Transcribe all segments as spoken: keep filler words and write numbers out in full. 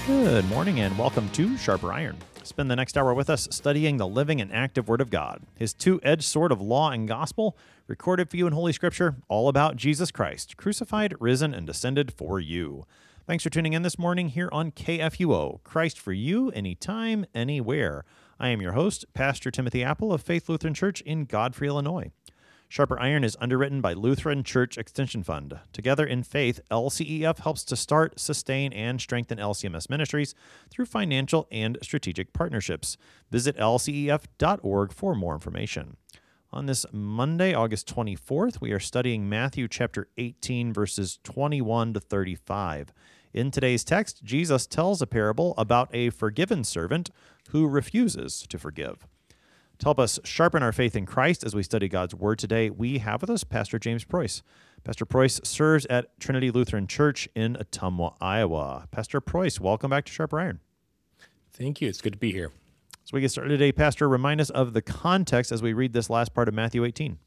Good morning and welcome to Sharper Iron. Spend the next hour with us studying the living and active Word of God, His two-edged sword of law and gospel, recorded for you in Holy Scripture, all about Jesus Christ, crucified, risen, and descended for you. Thanks for tuning in this morning here on K F U O, Christ for you, anytime, anywhere. I am your host, Pastor Timothy Apple of Faith Lutheran Church in Godfrey, Illinois. Sharper Iron is underwritten by Lutheran Church Extension Fund. Together in faith, L C E F helps to start, sustain, and strengthen L C M S ministries through financial and strategic partnerships. Visit L C E F dot org for more information. On this Monday, August twenty-fourth, we are studying Matthew chapter eighteen, verses twenty-one to thirty-five. In today's text, Jesus tells a parable about a forgiven servant who refuses to forgive. To help us sharpen our faith in Christ as we study God's Word today, we have with us Pastor James Preuss. Pastor Preuss serves at Trinity Lutheran Church in Ottumwa, Iowa. Pastor Preuss, welcome back to Sharper Iron. Thank you. It's good to be here. As we get started today, Pastor, remind us of the context as we read this last part of Matthew eighteen.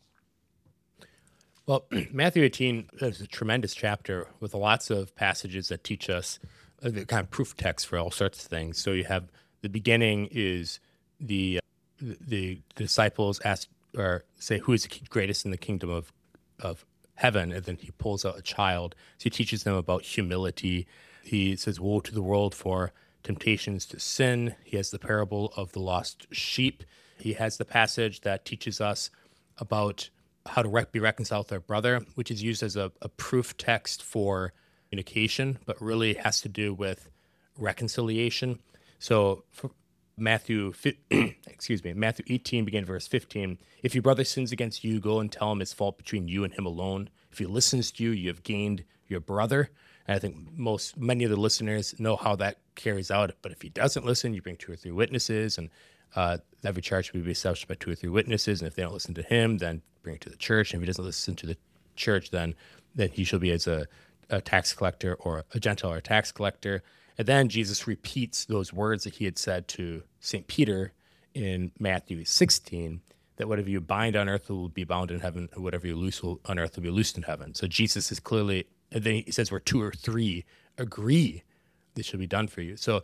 Well, Matthew eighteen is a tremendous chapter with lots of passages that teach us uh, the kind of proof text for all sorts of things. So you have the beginning is the the disciples ask or say, who is the greatest in the kingdom of, of heaven? And then he pulls out a child. So he teaches them about humility. He says, woe to the world for temptations to sin. He has the parable of the lost sheep. He has the passage that teaches us about how to rec- be reconciled with our brother, which is used as a, a proof text for communication, but really has to do with reconciliation. So for Matthew, excuse me, Matthew eighteen, begin verse fifteen. If your brother sins against you, go and tell him his fault between you and him alone. If he listens to you, you have gained your brother. And I think most, many of the listeners know how that carries out. But if he doesn't listen, you bring two or three witnesses, and uh, every charge will be established by two or three witnesses. And if they don't listen to him, then bring it to the church. And if he doesn't listen to the church, then then he shall be as a, a tax collector or a Gentile or a tax collector. And then Jesus repeats those words that he had said to Saint Peter in Matthew sixteen, that whatever you bind on earth will be bound in heaven, and whatever you loose on earth will be loosed in heaven. So Jesus is clearly, and then he says where two or three agree, this shall be done for you. So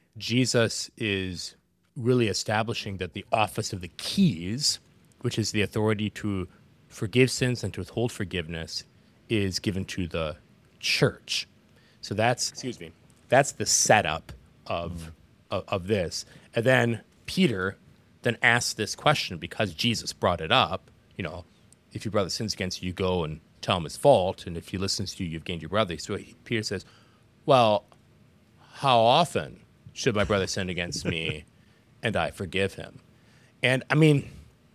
Jesus is really establishing that the office of the keys, which is the authority to forgive sins and to withhold forgiveness, is given to the church. So that's, excuse me, that's the setup of, of of this. And then Peter then asks this question because Jesus brought it up, you know, if your brother sins against you, you go and tell him his fault. And if he listens to you, you've gained your brother. So he, Peter says, well, how often should my brother sin against me and I forgive him? And I mean,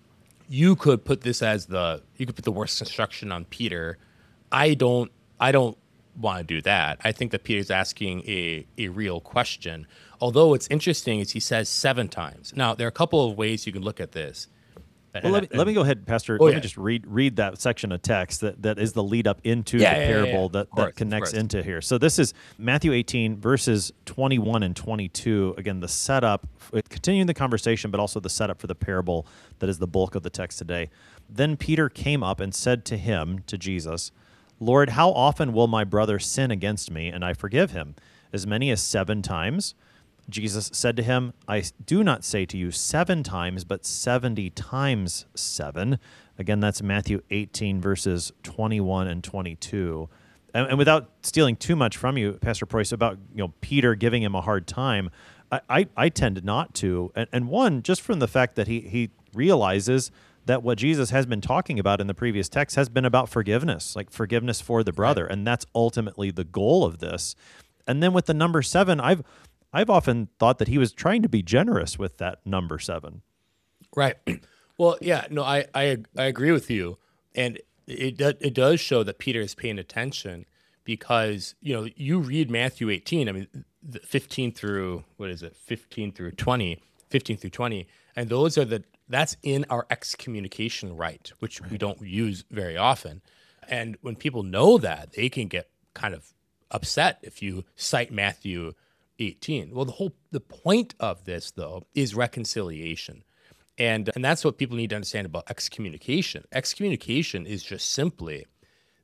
you could put this as the, you could put the worst instruction on Peter. I don't, I don't, want to do that. I think that Peter's asking a, a real question. Although what's interesting is he says seven times. Now, there are a couple of ways you can look at this. Well, and, let, me, and, let me go ahead, Pastor. Oh, let yeah. me just read read that section of text that, that is the lead up into yeah, the yeah, parable yeah, yeah. that, course, that connects into here. So this is Matthew eighteen, verses twenty-one and twenty-two. Again, the setup, continuing the conversation, but also the setup for the parable that is the bulk of the text today. Then Peter came up and said to him, to Jesus, Lord, how often will my brother sin against me, and I forgive him? As many as seven times? Jesus said to him, I do not say to you seven times, but seventy times seven. Again, that's Matthew eighteen, verses twenty-one and twenty-two. And, and without stealing too much from you, Pastor Preuss, about you know Peter giving him a hard time, I, I, I tend not to. And, and one, just from the fact that he he realizes that what Jesus has been talking about in the previous text has been about forgiveness, like forgiveness for the brother, right. And that's ultimately the goal of this. And then with the number seven, I've I've often thought that he was trying to be generous with that number seven. Right. Well, yeah, no, I I, I agree with you, and it do, it does show that Peter is paying attention because you know you read Matthew eighteen. I mean, fifteen through what is it? fifteen through twenty, fifteen through twenty, and those are the that's in our excommunication rite, which right. we don't use very often. And when people know that, they can get kind of upset if you cite Matthew eighteen. Well, the whole the point of this, though, is reconciliation. And, and that's what people need to understand about excommunication. Excommunication is just simply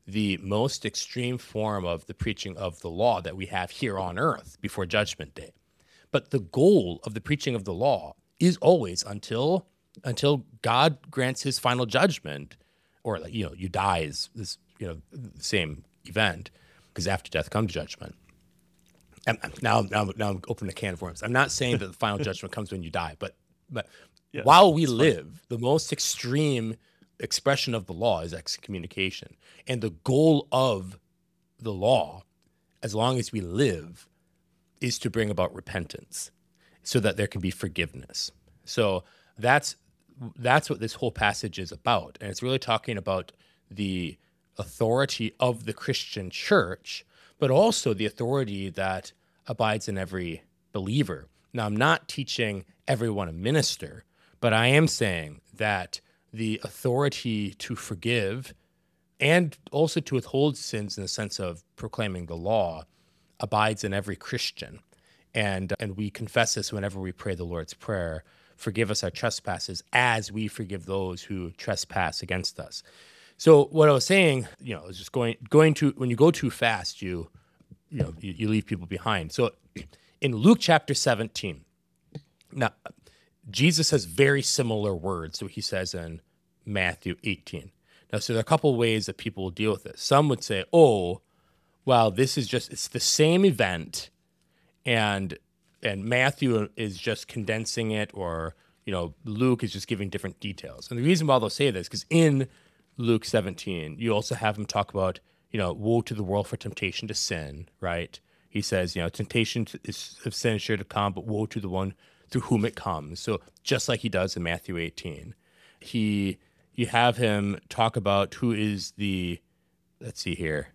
the most extreme form of the preaching of the law that we have here on earth before Judgment Day. But the goal of the preaching of the law is always until until God grants his final judgment, or like, you know, you die is this, you know, the same event, because after death comes judgment. And now, now, now I'm opening a can of worms. I'm not saying that the final judgment comes when you die, but but yeah, while we live, funny. The most extreme expression of the law is excommunication. And the goal of the law, as long as we live, is to bring about repentance so that there can be forgiveness. So that's that's what this whole passage is about. And it's really talking about the authority of the Christian church, but also the authority that abides in every believer. Now, I'm not teaching everyone a minister, but I am saying that the authority to forgive and also to withhold sins in the sense of proclaiming the law abides in every Christian. And, and we confess this whenever we pray the Lord's Prayer: forgive us our trespasses as we forgive those who trespass against us. So what I was saying, you know, is just going going to when you go too fast, you you know you, you leave people behind. So in Luke chapter seventeen, now Jesus has very similar words to what he says in Matthew eighteen. Now, so there are a couple of ways that people will deal with this. Some would say, "Oh, well, this is just it's the same event, and and Matthew is just condensing it, or you know, Luke is just giving different details." And the reason why they'll say this, because in Luke seventeen, you also have him talk about, you know, woe to the world for temptation to sin, right? He says, you know, temptation to, is, of sin is sure to come, but woe to the one through whom it comes. So just like he does in Matthew eighteen, he you have him talk about who is the, let's see here.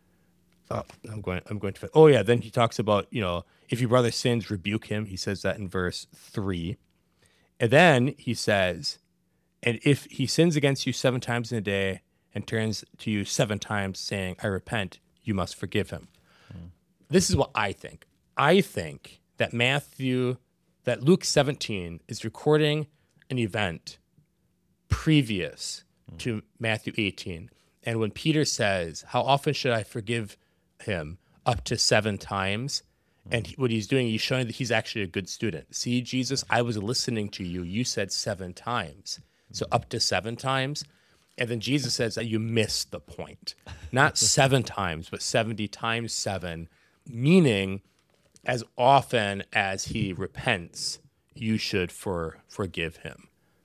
Oh, I'm going. I'm going to. Oh yeah. Then he talks about, you know, if your brother sins, rebuke him. He says that in verse three, and then he says, and if he sins against you seven times in a day and turns to you seven times saying, "I repent," you must forgive him. Hmm. This is what I think. I think that Matthew, that Luke seventeen is recording an event previous hmm. to Matthew eighteen. And when Peter says, "How often should I forgive him?" up to seven times. And he, what he's doing, he's showing that he's actually a good student. "See, Jesus, I was listening to you. You said seven times. So up to seven times." And then Jesus says that you missed the point. Not seven times, but seventy times seven, meaning as often as he repents, you should for, forgive him.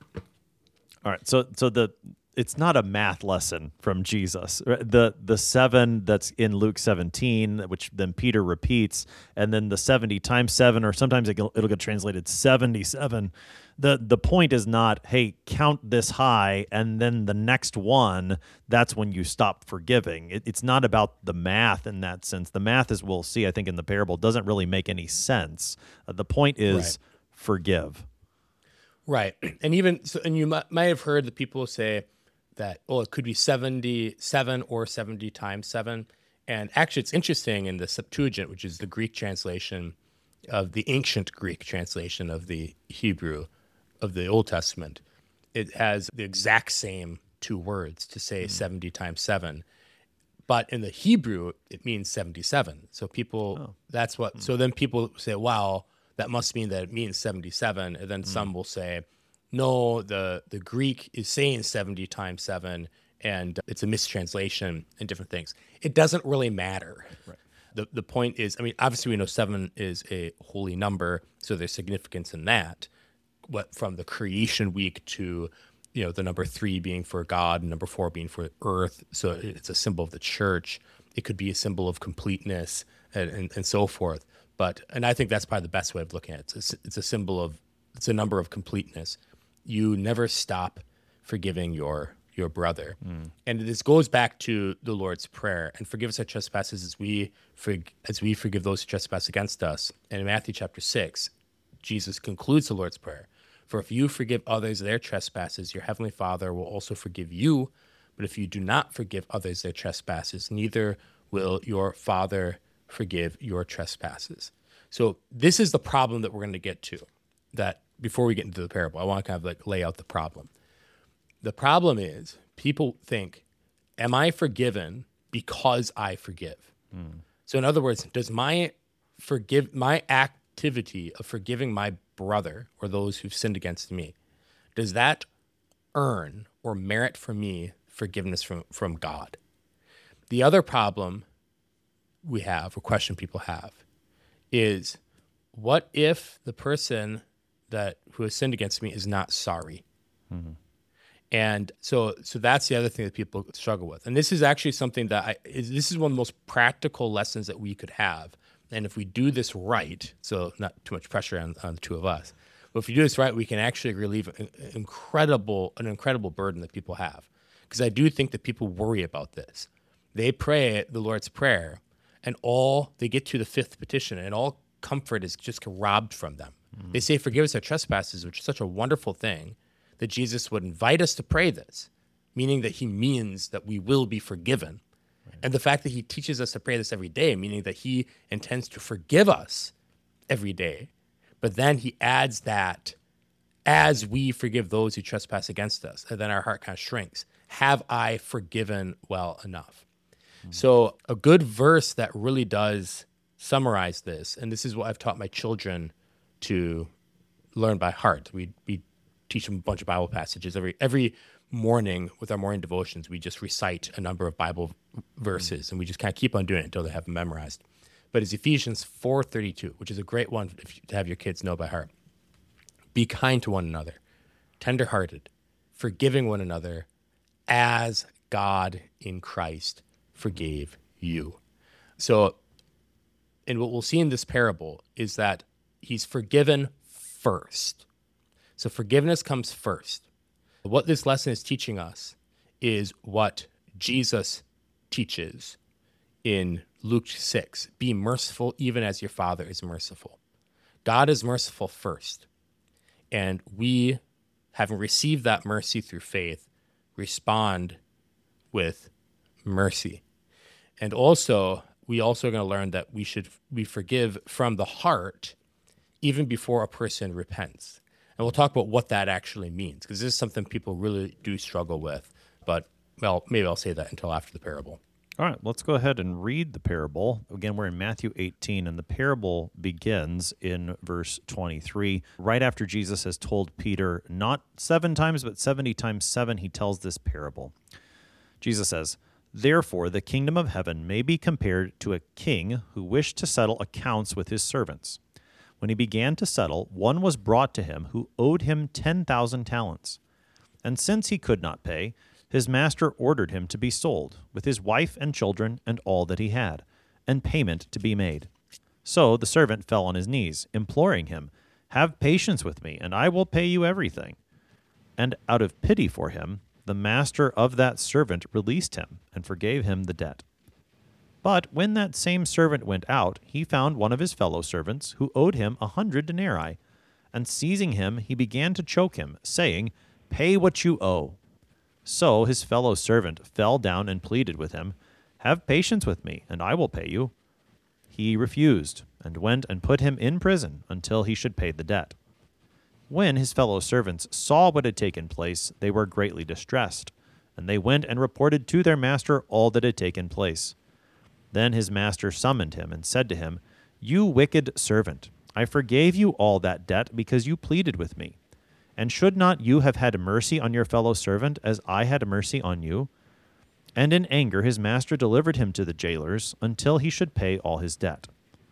All right. So so the it's not a math lesson from Jesus. The the seven that's in Luke seventeen, which then Peter repeats, and then the seventy times seven, or sometimes it'll, it'll get translated seventy-seven. The the point is not, hey, count this high, and then the next one, that's when you stop forgiving. It, it's not about the math in that sense. The math, as we'll see, I think, in the parable, doesn't really make any sense. Uh, the point is right. Forgive. Right. And even so, and you might, might have heard the people say that, oh, it could be seventy-seven or seventy times seven. And actually, it's interesting in the Septuagint, which is the Greek translation of the ancient Greek translation of the Hebrew of the Old Testament, it has the exact same two words to say mm. seventy times seven. But in the Hebrew, it means seventy-seven. So people, oh. that's what, mm. so then people say, wow, that must mean that it means seventy-seven. And then mm. some will say, no, the, the Greek is saying seventy times seven, and it's a mistranslation and different things. It doesn't really matter. Right. The the point is, I mean, obviously we know seven is a holy number, so there's significance in that. What from the creation week to, you know, the number three being for God and number four being for earth. So it's a symbol of the church. It could be a symbol of completeness and, and, and so forth. But, and I think that's probably the best way of looking at it. It's a, it's a symbol of, it's a number of completeness. You never stop forgiving your your brother. Mm. And this goes back to the Lord's Prayer, and forgive us our trespasses as we for, as we forgive those who trespass against us. And in Matthew chapter six, Jesus concludes the Lord's Prayer. For if you forgive others their trespasses, your heavenly Father will also forgive you. But if you do not forgive others their trespasses, neither will your Father forgive your trespasses. So this is the problem that we're going to get to. That before we get into the parable, I want to kind of like lay out the problem. The problem is people think, am I forgiven because I forgive. Mm. So in other words, does my forgive my activity of forgiving my brother or those who've sinned against me, does that earn or merit for me forgiveness from, from God? The other problem we have, or question people have, is what if the person that who has sinned against me is not sorry? Mm-hmm. And so so that's the other thing that people struggle with. And this is actually something that I, is, this is one of the most practical lessons that we could have. And if we do this right, so not too much pressure on, on the two of us, but if we do this right, we can actually relieve an incredible, an incredible burden that people have. Because I do think that people worry about this. They pray the Lord's Prayer, and all they get to the fifth petition, and all comfort is just robbed from them. Mm-hmm. They say, forgive us our trespasses, which is such a wonderful thing, that Jesus would invite us to pray this, meaning that he means that we will be forgiven. Right. And the fact that he teaches us to pray this every day, meaning that he intends to forgive us every day, but then he adds that as we forgive those who trespass against us, and then our heart kind of shrinks. Have I forgiven well enough? Mm-hmm. So a good verse that really does summarize this, and this is what I've taught my children to learn by heart. We we teach them a bunch of Bible passages every every morning with our morning devotions. We just recite a number of Bible verses, and we just kind of keep on doing it until they have them memorized. But it's Ephesians four thirty-two, which is a great one if you, to have your kids know by heart. Be kind to one another, tenderhearted, forgiving one another, as God in Christ forgave you. So, and what we'll see in this parable is that he's forgiven first. So forgiveness comes first. What this lesson is teaching us is what Jesus teaches in Luke six. Be merciful even as your Father is merciful. God is merciful first. And we, having received that mercy through faith, respond with mercy. And also, we also are going to learn that we should we forgive from the heart even before a person repents. And we'll talk about what that actually means, because this is something people really do struggle with. But, well, maybe I'll say that until after the parable. All right, let's go ahead and read the parable. Again, we're in Matthew eighteen, and the parable begins in verse twenty-three. Right after Jesus has told Peter, not seven times, but seventy times seven, he tells this parable. Jesus says, therefore, the kingdom of heaven may be compared to a king who wished to settle accounts with his servants. When he began to settle, one was brought to him who owed him ten thousand talents. And since he could not pay, his master ordered him to be sold, with his wife and children and all that he had, and payment to be made. So the servant fell on his knees, imploring him, have patience with me, and I will pay you everything. And out of pity for him, the master of that servant released him and forgave him the debt. But when that same servant went out, he found one of his fellow servants who owed him a hundred denarii. And seizing him, he began to choke him, saying, pay what you owe. So his fellow servant fell down and pleaded with him, have patience with me, and I will pay you. He refused, and went and put him in prison until he should pay the debt. When his fellow servants saw what had taken place, they were greatly distressed, and they went and reported to their master all that had taken place. Then his master summoned him and said to him, you wicked servant, I forgave you all that debt because you pleaded with me. And should not you have had mercy on your fellow servant as I had mercy on you? And in anger his master delivered him to the jailers until he should pay all his debt.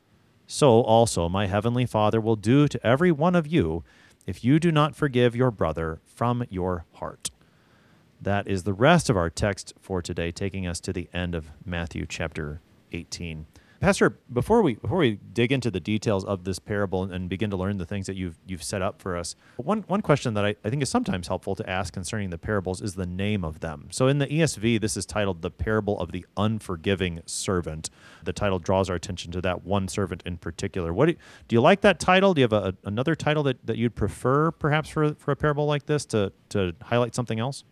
So also my heavenly Father will do to every one of you if you do not forgive your brother from your heart. That is the rest of our text for today, taking us to the end of Matthew chapter eighteen. Pastor, before we before we dig into the details of this parable and begin to learn the things that you've you've set up for us, one one question that I, I think is sometimes helpful to ask concerning the parables is the name of them. So in the E S V, this is titled The Parable of the Unforgiving Servant. The title draws our attention to that one servant in particular. What do you, do you like that title? Do you have a, another title that, that you'd prefer perhaps for, for a parable like this to, to highlight something else?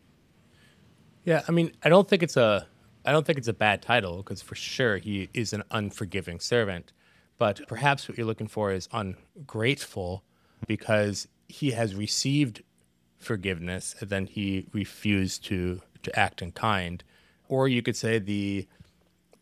Yeah, I mean, I don't think it's a I don't think it's a bad title, because for sure he is an unforgiving servant. But perhaps what you're looking for is ungrateful, because he has received forgiveness and then he refused to, to act in kind. Or you could say the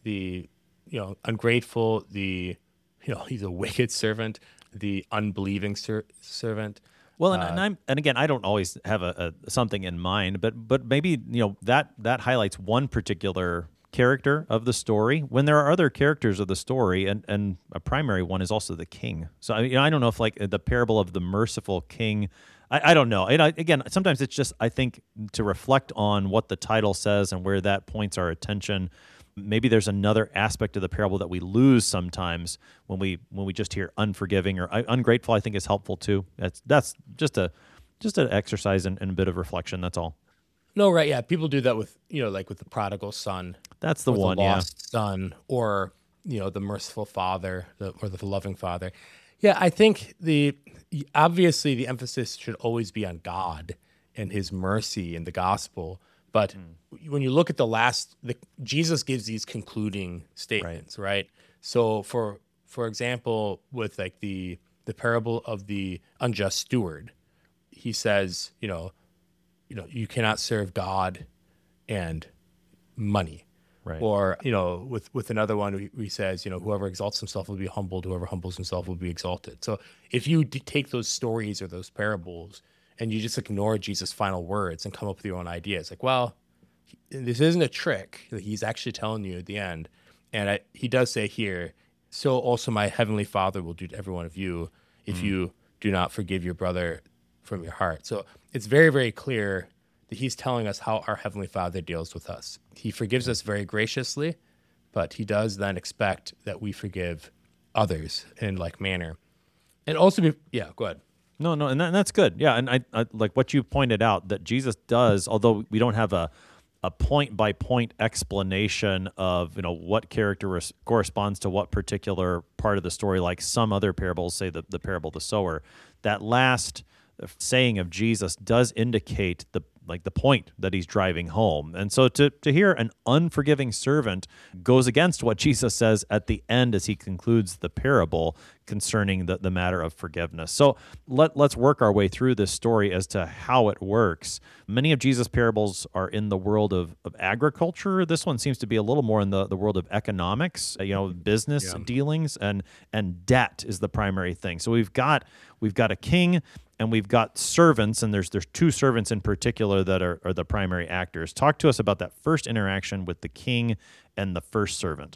the, you know, ungrateful, the, you know, he's a wicked servant, the unbelieving ser- servant. Well, and, and I'm and again, I don't always have a, a something in mind, but but maybe you know that that highlights one particular character of the story when there are other characters of the story, and, and a primary one is also the king. So I, you know, I don't know if like the parable of the merciful king. I, I don't know. And I, again, sometimes it's just I think to reflect on what the title says and where that points our attention. Maybe there's another aspect of the parable that we lose sometimes when we when we just hear unforgiving or ungrateful. I think is helpful too. That's that's just a just an exercise and, and a bit of reflection. That's all. No, right? Yeah, people do that with you know like with the prodigal son. That's the or one. The lost yeah. son, or you know the merciful father, the, or the loving father. Yeah, I think the obviously the emphasis should always be on God and His mercy in the gospel. But mm. when you look at the last, the, Jesus gives these concluding statements, right. right? So, for for example, with like the the parable of the unjust steward, he says, you know, you know, you cannot serve God and money, right? Or you know, with with another one, he says, you know, whoever exalts himself will be humbled; whoever humbles himself will be exalted. So, if you d- take those stories or those parables and you just ignore Jesus' final words and come up with your own ideas. Like, well, this isn't a trick. He's actually telling you at the end. And I, he does say here, so also my heavenly Father will do to every one of you if mm. you do not forgive your brother from your heart. So it's very, very clear that he's telling us how our heavenly Father deals with us. He forgives us very graciously, but he does then expect that we forgive others in like manner. And also, be, yeah, go ahead. No, no, and, that, and that's good. Yeah, and I, I like what you pointed out that Jesus does, although we don't have a a point by point explanation of you know what character res- corresponds to what particular part of the story, like some other parables, say the the parable of the sower. That last saying of Jesus does indicate the like the point that he's driving home. And so to to hear an unforgiving servant goes against what Jesus says at the end as he concludes the parable concerning the, the matter of forgiveness. So let, let's work our way through this story as to how it works. Many of Jesus' parables are in the world of, of agriculture. This one seems to be a little more in the, the world of economics, you know, business yeah. dealings, and and debt is the primary thing. So we've got we've got a king and we've got servants, and there's there's two servants in particular that are, are the primary actors. Talk to us about that first interaction with the king and the first servant.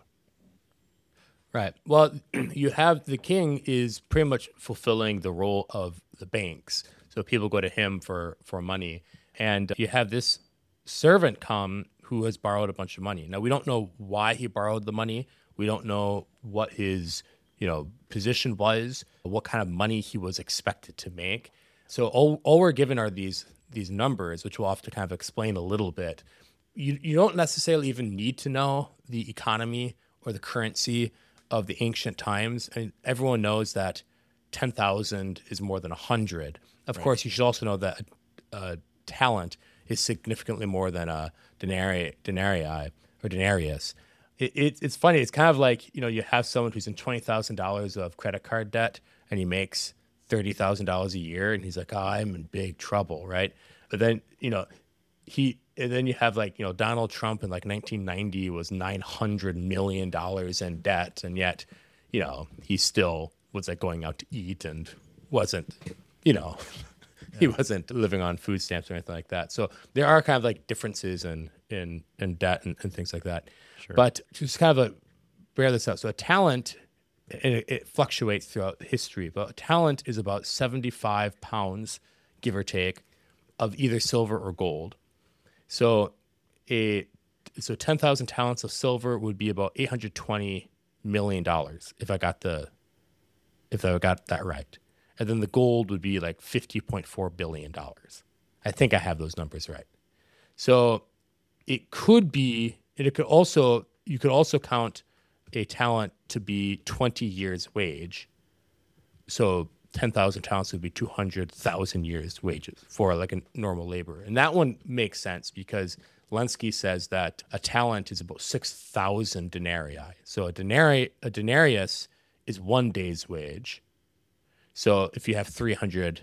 Right. Well, you have the king is pretty much fulfilling the role of the banks. So people go to him for, for money. And you have this servant come who has borrowed a bunch of money. Now, we don't know why he borrowed the money. We don't know what his, you know, position was, what kind of money he was expected to make. So all, all we're given are these these numbers, which we'll have to kind of explain a little bit. You you don't necessarily even need to know the economy or the currency of the ancient times. And everyone knows that ten thousand is more than one hundred. Of right. course, you should also know that a, a talent is significantly more than a denarii, denarii or denarius. It, it, it's funny. It's kind of like, you know, you have someone who's in twenty thousand dollars of credit card debt and he makes thirty thousand dollars a year and he's like, oh, I'm in big trouble, right? But then, you know, he, and then you have like, you know, Donald Trump in like nineteen ninety was nine hundred million dollars in debt. And yet, you know, he still was like going out to eat and wasn't, you know, yeah. he wasn't living on food stamps or anything like that. So there are kind of like differences in, in, in debt and, and things like that. Sure. But just kind of a, bear this out. So a talent, it, it fluctuates throughout history, but a talent is about seventy-five pounds, give or take, of either silver or gold. So a so ten thousand talents of silver would be about eight hundred twenty million dollars if I got the if I got that right. And then the gold would be like fifty point four billion dollars. I think I have those numbers right. So it could be it could also you could also count a talent to be twenty years wage. So ten thousand talents would be two hundred thousand years wages for like a normal laborer. And that one makes sense because Lenski says that a talent is about six thousand denarii. So a denari, a denarius is one day's wage. So if you have three hundred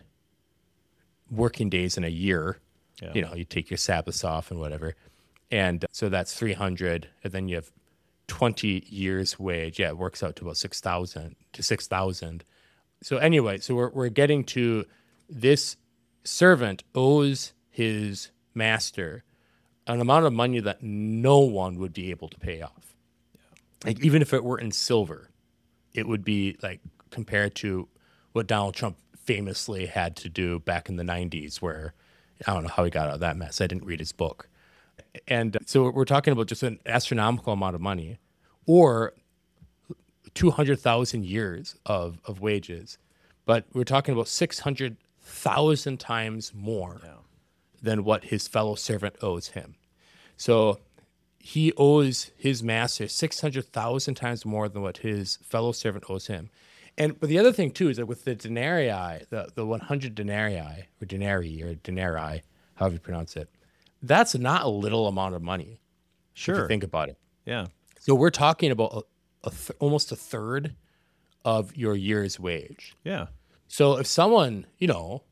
working days in a year, yeah. you know, you take your Sabbaths off and whatever. And so that's three hundred. And then you have twenty years wage. Yeah, it works out to about six thousand to six thousand. So anyway, so we're we're getting to this servant owes his master an amount of money that no one would be able to pay off. Like even if it were in silver, it would be like compared to what Donald Trump famously had to do back in the nineties, where I don't know how he got out of that mess. I didn't read his book. And so we're talking about just an astronomical amount of money, or two hundred thousand years of, of wages. But we're talking about six hundred thousand times more yeah. than what his fellow servant owes him. So he owes his master six hundred thousand times more than what his fellow servant owes him. And but the other thing, too, is that with the denarii, the, the one hundred denarii, or denarii, or denarii, however you pronounce it, that's not a little amount of money. Sure. If you think about it. Yeah. So we're talking about a, a th- almost a third of your year's wage. Yeah. So if someone, you know,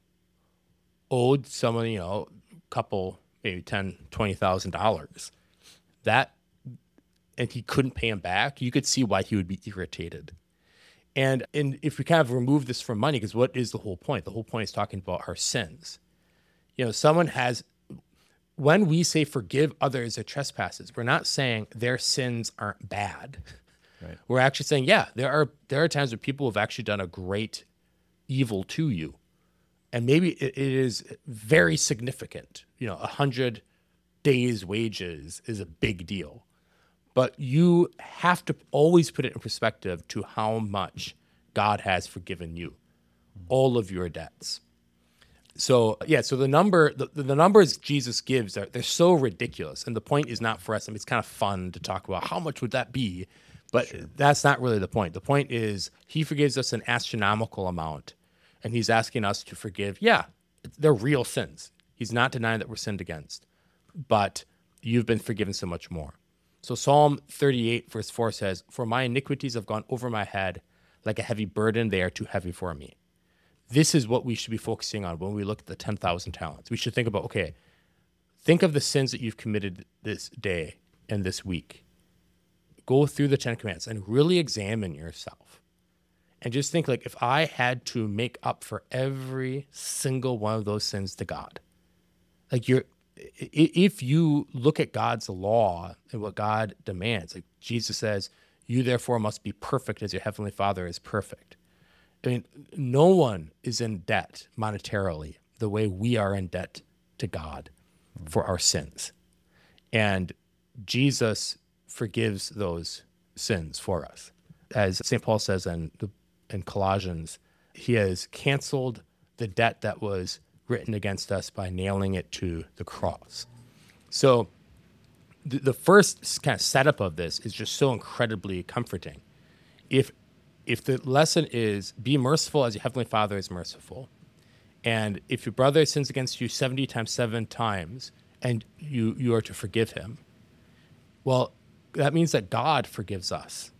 owed someone, you know, a couple, maybe ten, twenty thousand dollars, that, and he couldn't pay him back, you could see why he would be irritated. And and if we kind of remove this from money, because what is the whole point? The whole point is talking about our sins. You know, someone has, when we say forgive others their trespasses, we're not saying their sins aren't bad. Right. We're actually saying, yeah, there are there are times where people have actually done a great evil to you. And maybe it, it is very significant. You know, a hundred days' wages is a big deal. But you have to always put it in perspective to how much God has forgiven you, all of your debts. So, yeah, so the number, the, the numbers Jesus gives, are they're so ridiculous. And the point is not for us. I mean, it's kind of fun to talk about how much would that be, but sure. That's not really the point. The point is he forgives us an astronomical amount, and he's asking us to forgive, yeah, they're real sins. He's not denying that we're sinned against, but you've been forgiven so much more. So Psalm thirty-eight, verse four says, "For my iniquities have gone over my head like a heavy burden. They are too heavy for me." This is what we should be focusing on when we look at the ten thousand talents. We should think about, okay, think of the sins that you've committed this day and this week. Go through the Ten Commandments and really examine yourself. And just think, like, if I had to make up for every single one of those sins to God, like you're, if you look at God's law and what God demands, like Jesus says, you therefore must be perfect as your heavenly Father is perfect. I mean, no one is in debt monetarily the way we are in debt to God for our sins. And Jesus forgives those sins for us. As Saint Paul says in, in Colossians, he has canceled the debt that was written against us by nailing it to the cross. So the, the first kind of setup of this is just so incredibly comforting. If if the lesson is be merciful as your heavenly Father is merciful, and if your brother sins against you seventy times seven times and you, you are to forgive him, well, that means that God forgives us.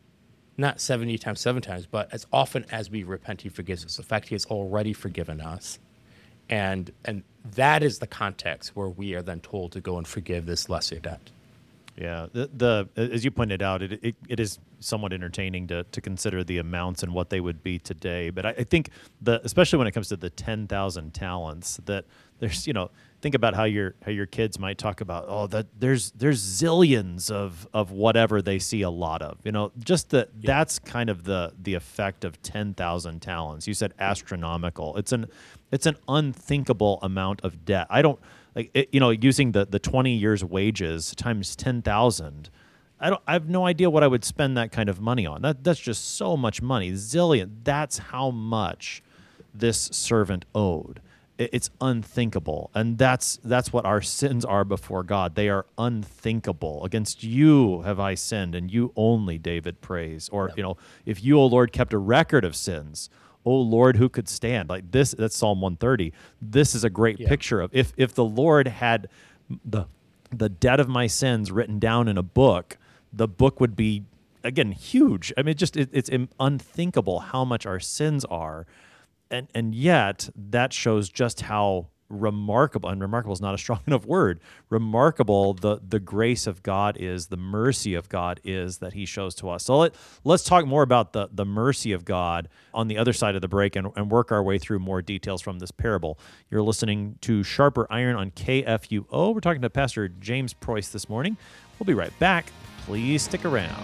Not seventy times seven times, but as often as we repent, he forgives us. In fact, he has already forgiven us. And and that is the context where we are then told to go and forgive this lesser debt. Yeah, the, the as you pointed out, it, it it is somewhat entertaining to to consider the amounts and what they would be today. But I, I think the especially when it comes to the ten thousand talents, that there's you know think about how your how your kids might talk about oh that there's there's zillions of of whatever they see a lot of you know just that yeah. That's kind of the the effect of ten thousand talents. You said astronomical. It's an it's an unthinkable amount of debt. I don't. Like it, you know, using the, the twenty years wages times ten thousand, I don't. I have no idea what I would spend that kind of money on. That that's just so much money, zillion. That's how much this servant owed. It, it's unthinkable, and that's that's what our sins are before God. They are unthinkable. Against you have I sinned, and you only, David prays. Or you know, if you, O Lord, kept a record of sins, O Lord, who could stand? Like this, that's Psalm one thirty. This is a great yeah. picture of if if the Lord had the the debt of my sins written down in a book, the book would be, again, huge. I mean, just it, it's unthinkable how much our sins are. And and yet that shows just how remarkable, and remarkable is not a strong enough word, remarkable the the grace of God is, the mercy of God is that he shows to us. So let, let's talk more about the, the mercy of God on the other side of the break and, and work our way through more details from this parable. You're listening to Sharper Iron on K F U O. We're talking to Pastor James Preuss this morning. We'll be right back. Please stick around.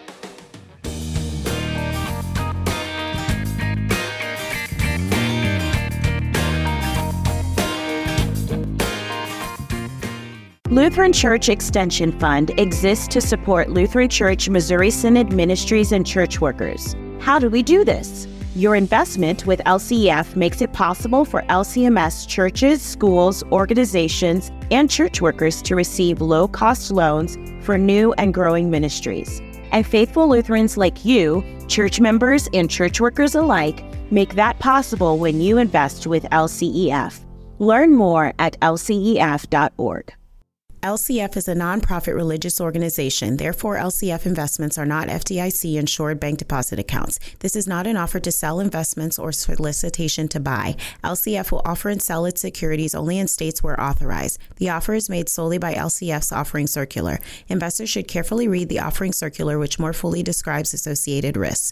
Lutheran Church Extension Fund exists to support Lutheran Church Missouri Synod ministries and church workers. How do we do this? Your investment with L C E F makes it possible for L C M S churches, schools, organizations, and church workers to receive low-cost loans for new and growing ministries. And faithful Lutherans like you, church members and church workers alike, make that possible when you invest with L C E F. Learn more at L C E F dot org. L C F is a nonprofit religious organization. Therefore, L C F investments are not F D I C-insured bank deposit accounts. This is not an offer to sell investments or solicitation to buy. L C F will offer and sell its securities only in states where authorized. The offer is made solely by L C F's offering circular. Investors should carefully read the offering circular, which more fully describes associated risks.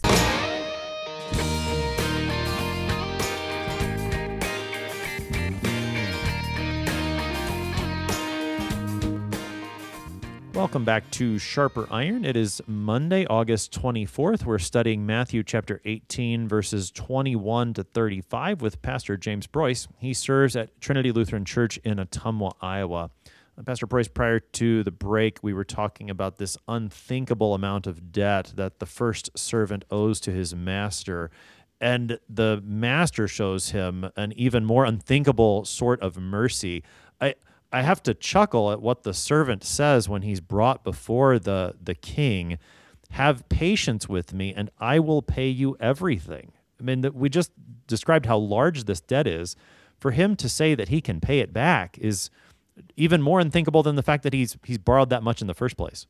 Welcome back to Sharper Iron. It is Monday, August twenty-fourth. We're studying Matthew chapter eighteen, verses twenty-one to thirty-five with Pastor James Preuss. He serves at Trinity Lutheran Church in Ottumwa, Iowa. Uh, Pastor Preuss, prior to the break, we were talking about this unthinkable amount of debt that the first servant owes to his master. And the master shows him an even more unthinkable sort of mercy. I I have to chuckle at what the servant says when he's brought before the, the king. Have patience with me, and I will pay you everything. I mean, we just described how large this debt is. For him to say that he can pay it back is even more unthinkable than the fact that he's he's borrowed that much in the first place.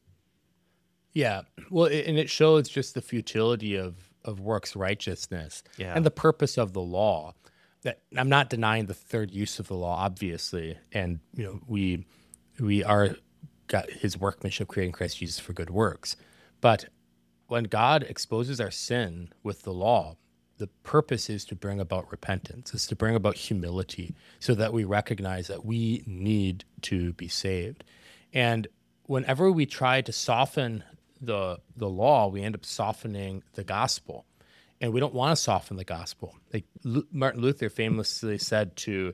Yeah, well, and it shows just the futility of, of works righteousness Yeah. and the purpose of the law. That I'm not denying the third use of the law, obviously, and you know we we are got His workmanship creating Christ Jesus for good works. But when God exposes our sin with the law, the purpose is to bring about repentance. It's to bring about humility, so that we recognize that we need to be saved. And whenever we try to soften the the law, we end up softening the gospel. And we don't want to soften the gospel. Like Lu- Martin Luther famously said to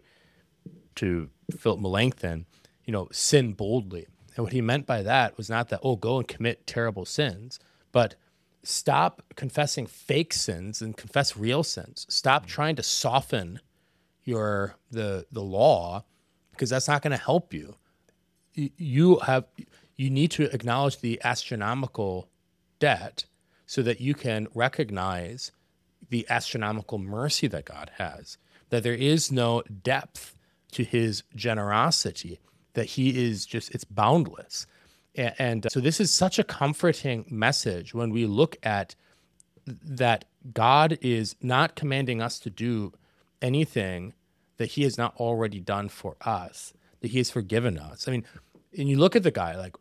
to Philip Melanchthon, you know, sin boldly. And what he meant by that was not that, oh, go and commit terrible sins, but stop confessing fake sins and confess real sins. Stop trying to soften your the the law, because that's not going to help you. You, you have you need to acknowledge the astronomical debt so that you can recognize the astronomical mercy that God has, that there is no depth to his generosity, that he is just, it's boundless. And, and so this is such a comforting message when we look at that God is not commanding us to do anything that he has not already done for us, that he has forgiven us. I mean, and you look at the guy, like,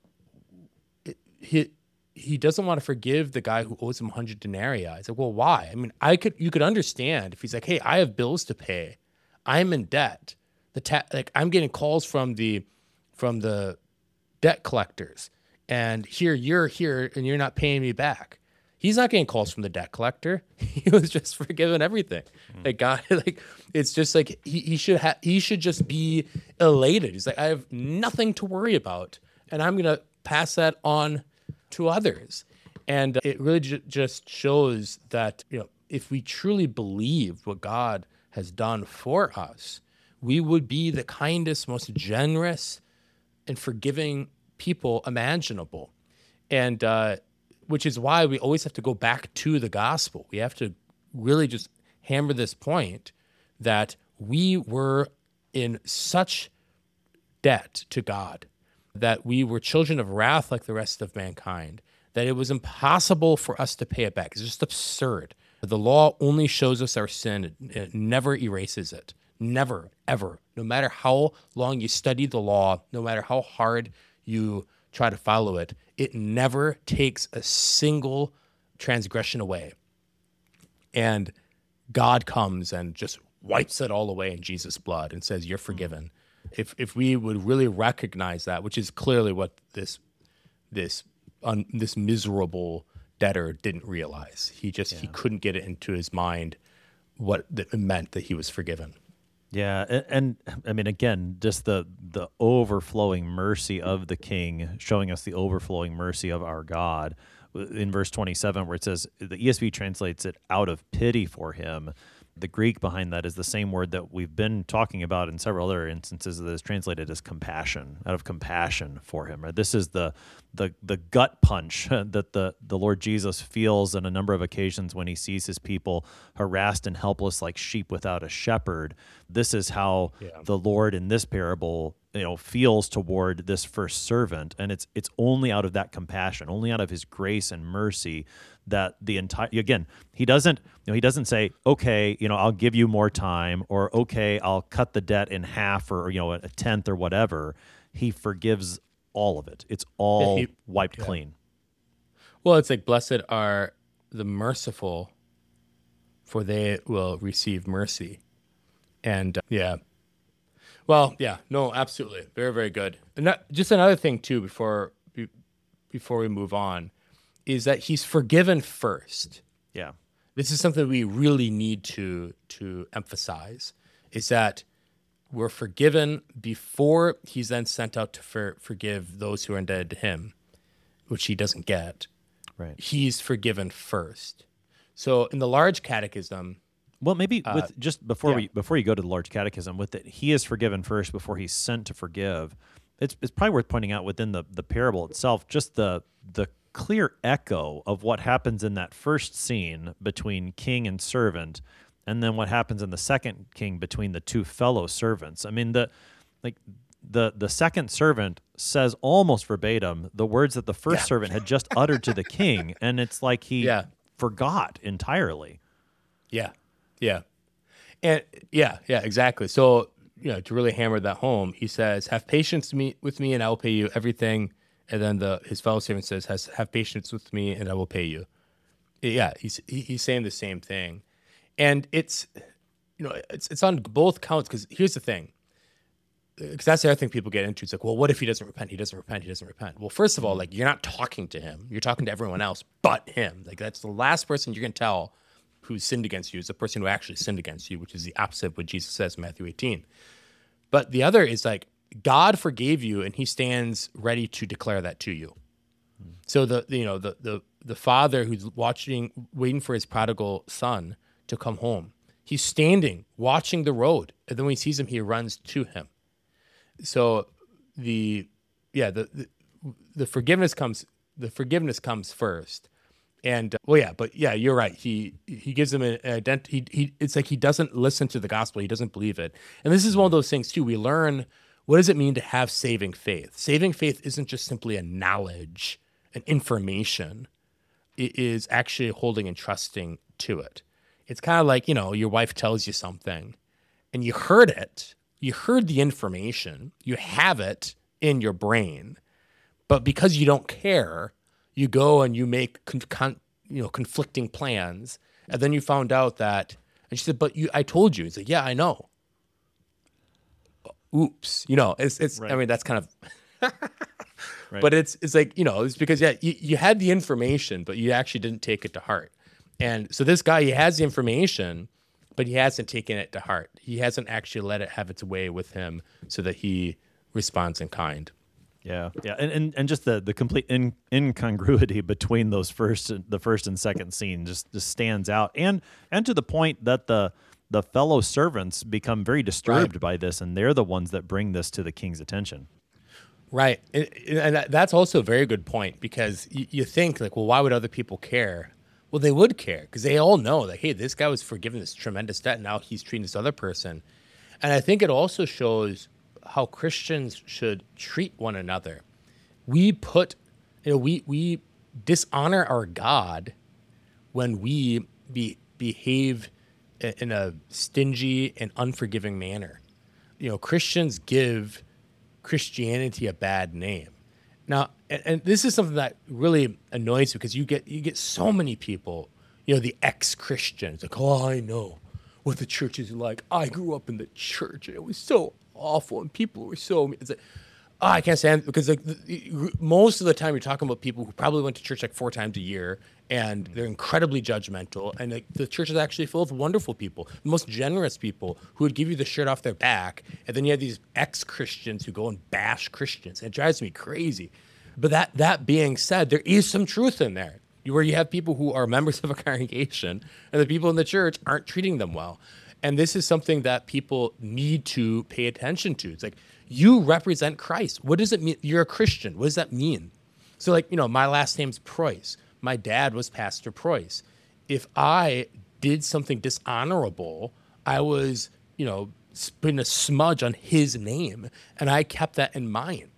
he, he doesn't want to forgive the guy who owes him one hundred denarii. It's like, well, why? I mean, I could, you could understand if he's like, hey, I have bills to pay. I'm in debt. The ta- like I'm getting calls from the, from the debt collectors, and here you're here and you're not paying me back. He's not getting calls from the debt collector. He was just forgiven everything. Mm. Like God, like it's just like he, he should have. He should just be elated. He's like, I have nothing to worry about, and I'm gonna pass that on to others. And it really j- just shows that, you know, if we truly believed what God has done for us, we would be the kindest, most generous, and forgiving people imaginable. And uh, which is why we always have to go back to the gospel. We have to really just hammer this point that we were in such debt to God, that we were children of wrath like the rest of mankind, that it was impossible for us to pay it back. It's just absurd. The law only shows us our sin. It, it never erases it. never, ever, no matter how long you study the law, no matter how hard you try to follow it, it never takes a single transgression away. And God comes and just wipes it all away in Jesus' blood and says, you're forgiven. If if we would really recognize that, which is clearly what this this un, this miserable debtor didn't realize. He just yeah. he couldn't get it into his mind what it meant that he was forgiven. Yeah, and, and I mean, again, just the the overflowing mercy of the King, showing us the overflowing mercy of our God. In verse twenty-seven, where it says, the E S V translates it out of pity for him. The Greek behind that is the same word that we've been talking about in several other instances that is translated as compassion, out of compassion for him. Right? This is the the the gut punch that the, the Lord Jesus feels on a number of occasions when he sees his people harassed and helpless like sheep without a shepherd. This is how yeah. the Lord in this parable, you know, feels toward this first servant, and it's it's only out of that compassion, only out of his grace and mercy that the entire again he doesn't you know he doesn't say, okay, you know, I'll give you more time, or okay, I'll cut the debt in half, or you know, a tenth or whatever. He forgives all of it. It's all yeah, he, wiped yeah. clean. Well, it's like, blessed are the merciful, for they will receive mercy. And uh, yeah. Well, yeah, no, absolutely. Very, very good. And that, just another thing, too, before be, before we move on, is that he's forgiven first. Yeah. This is something we really need to to emphasize, is that we're forgiven before he's then sent out to for, forgive those who are indebted to him, which he doesn't get. Right. He's forgiven first. So in the large catechism... Well, maybe with uh, just before yeah. we before you go to the large catechism, with it, he is forgiven first before he's sent to forgive. It's it's probably worth pointing out within the, the parable itself, just the the clear echo of what happens in that first scene between king and servant, and then what happens in the second king between the two fellow servants. I mean, the like the the second servant says almost verbatim the words that the first yeah. servant had just uttered to the king, and it's like he yeah. forgot entirely. Yeah. Yeah. And yeah, yeah, exactly. So, you know, to really hammer that home, he says, have patience me, with me and I will pay you everything. And then the his fellow servant says, has, have patience with me and I will pay you. Yeah, he's he's saying the same thing. And it's, you know, it's it's on both counts, because here's the thing. Because that's the other thing people get into. It's like, well, what if he doesn't repent? He doesn't repent. He doesn't repent. Well, first of all, like, you're not talking to him. You're talking to everyone else but him. Like, that's the last person you're going to tell who sinned against you is the person who actually sinned against you, which is the opposite of what Jesus says in Matthew eighteen. But the other is like, God forgave you, and he stands ready to declare that to you. Mm. So the, you know, the, the, the father who's watching, waiting for his prodigal son to come home, he's standing, watching the road. And then when he sees him, he runs to him. So the, yeah, the, the, the forgiveness comes, the forgiveness comes first. And uh, well, yeah, but yeah, you're right. He he gives them an identity. He, he it's like he doesn't listen to the gospel. He doesn't believe it. And this is one of those things too. We learn, what does it mean to have saving faith? Saving faith isn't just simply a knowledge, an information. It is actually holding and trusting to it. It's kind of like, you know, your wife tells you something, and you heard it. You heard the information. You have it in your brain, but because you don't care, you go and you make con- con- you know conflicting plans, and then you found out that, and she said, "But you, I told you." It's like, "Yeah, I know." Oops, you know, it's it's. Right. I mean, that's kind of, right. But it's it's like, you know, it's because yeah, you, you had the information, but you actually didn't take it to heart. And so this guy, he has the information, but he hasn't taken it to heart. He hasn't actually let it have its way with him, so that he responds in kind. Yeah, yeah, and, and and just the the complete in, incongruity between those first the first and second scene just, just stands out, and and to the point that the the fellow servants become very disturbed right. by this, and they're the ones that bring this to the king's attention. Right, and, and that's also a very good point, because you, you think like, well, why would other people care? Well, they would care, because they all know that, hey, this guy was forgiven this tremendous debt, and now he's treating this other person, and I think it also shows how Christians should treat one another. We put, you know, we we dishonor our God when we be, behave in a stingy and unforgiving manner. You know, Christians give Christianity a bad name. Now, and, and this is something that really annoys me, because you get you get so many people, you know, the ex-Christians, like, oh, I know what the church is like. I grew up in the church, and it was so awful, and people were so, it's like, oh, I can't stand it, because like, the, most of the time you're talking about people who probably went to church like four times a year, and they're incredibly judgmental, and like, the church is actually full of wonderful people, the most generous people who would give you the shirt off their back, and then you have these ex-Christians who go and bash Christians. It drives me crazy. But that that being said, there is some truth in there, where you have people who are members of a congregation, and the people in the church aren't treating them well. And this is something that people need to pay attention to. It's like, you represent Christ. What does it mean? You're a Christian. What does that mean? So like, you know, my last name's Preuss. My dad was Pastor Preuss. If I did something dishonorable, I was, you know, putting a smudge on his name, and I kept that in mind.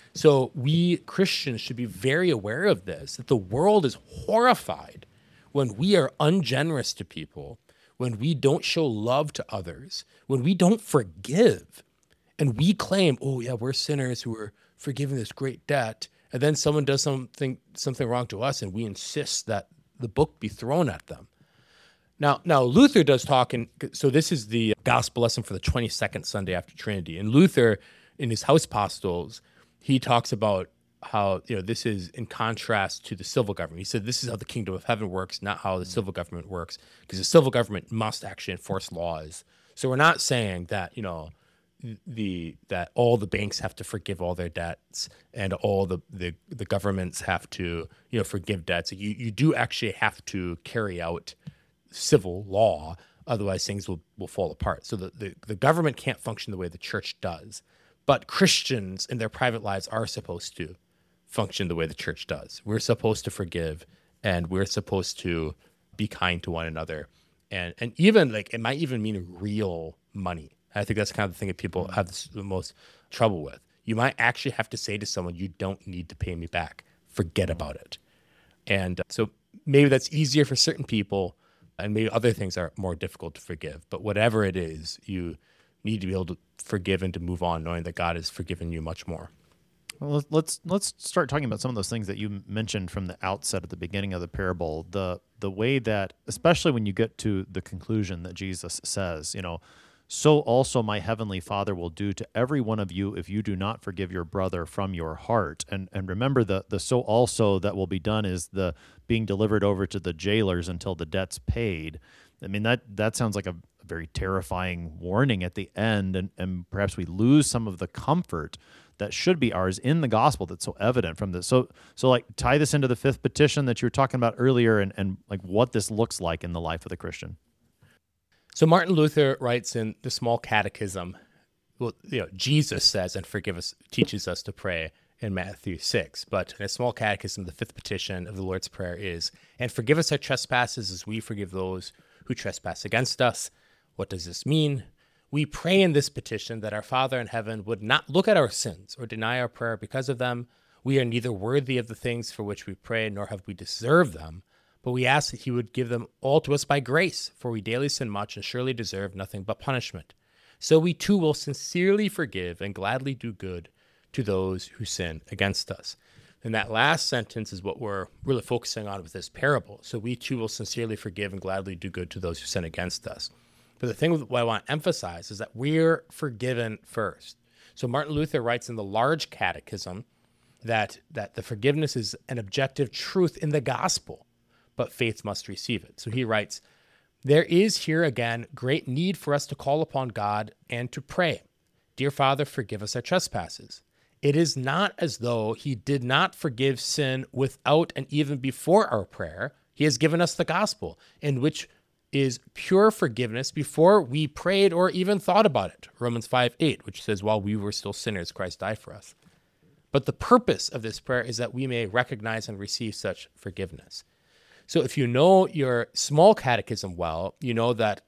So we Christians should be very aware of this, that the world is horrified when we are ungenerous to people, when we don't show love to others, when we don't forgive, and we claim, oh yeah, we're sinners who are forgiving this great debt, and then someone does something something wrong to us, and we insist that the book be thrown at them. Now, now Luther does talk, and so this is the gospel lesson for the twenty-second Sunday after Trinity. And Luther, in his Hausapostels, he talks about how, you know, this is in contrast to the civil government. He said this is how the kingdom of heaven works, not how the civil government works, because the civil government must actually enforce laws. So we're not saying that, you know, the that all the banks have to forgive all their debts, and all the, the, the governments have to, you know, forgive debts. You you do actually have to carry out civil law, otherwise things will, will fall apart. So the, the, the government can't function the way the church does. But Christians in their private lives are supposed to function the way the church does. We're supposed to forgive, and we're supposed to be kind to one another. And and even like, it might even mean real money. I think that's kind of the thing that people have the most trouble with. You might actually have to say to someone, you don't need to pay me back. Forget about it. And so maybe that's easier for certain people, and maybe other things are more difficult to forgive. But whatever it is, you need to be able to forgive and to move on, knowing that God has forgiven you much more. Well, let's let's start talking about some of those things that you mentioned from the outset at the beginning of the parable. The the way that, especially when you get to the conclusion that Jesus says, you know, so also my heavenly Father will do to every one of you if you do not forgive your brother from your heart. And and remember, the the so also that will be done is the being delivered over to the jailers until the debt's paid. I mean, that that sounds like a very terrifying warning at the end, and, and perhaps we lose some of the comfort that should be ours in the gospel that's so evident from this. So, so like tie this into the fifth petition that you were talking about earlier, and, and like what this looks like in the life of the Christian. So Martin Luther writes in the Small Catechism, well, you know, Jesus says, and forgive us, teaches us to pray in Matthew six. But in a Small Catechism, the fifth petition of the Lord's Prayer is, and forgive us our trespasses as we forgive those who trespass against us. What does this mean? We pray in this petition that our Father in heaven would not look at our sins or deny our prayer because of them. We are neither worthy of the things for which we pray, nor have we deserved them, but we ask that he would give them all to us by grace, for we daily sin much and surely deserve nothing but punishment. So we too will sincerely forgive and gladly do good to those who sin against us. And that last sentence is what we're really focusing on with this parable. So we too will sincerely forgive and gladly do good to those who sin against us. But the thing what I want to emphasize is that we're forgiven first. So Martin Luther writes in the Large Catechism that, that the forgiveness is an objective truth in the gospel, but faith must receive it. So he writes, there is here again great need for us to call upon God and to pray. Dear Father, forgive us our trespasses. It is not as though he did not forgive sin without and even before our prayer. He has given us the gospel, in which is pure forgiveness before we prayed or even thought about it. Romans five eight, which says, while we were still sinners, Christ died for us. But the purpose of this prayer is that we may recognize and receive such forgiveness. So if you know your Small Catechism well, you know that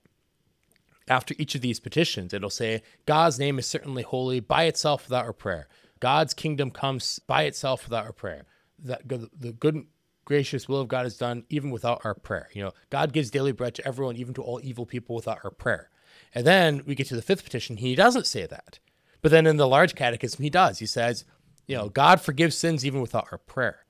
after each of these petitions, it'll say, God's name is certainly holy by itself without our prayer. God's kingdom comes by itself without our prayer. That the good gracious will of God is done even without our prayer. You know, God gives daily bread to everyone, even to all evil people, without our prayer. And then we get to the fifth petition. He doesn't say that. But then in the large catechism, he does. He says, you know, God forgives sins even without our prayer.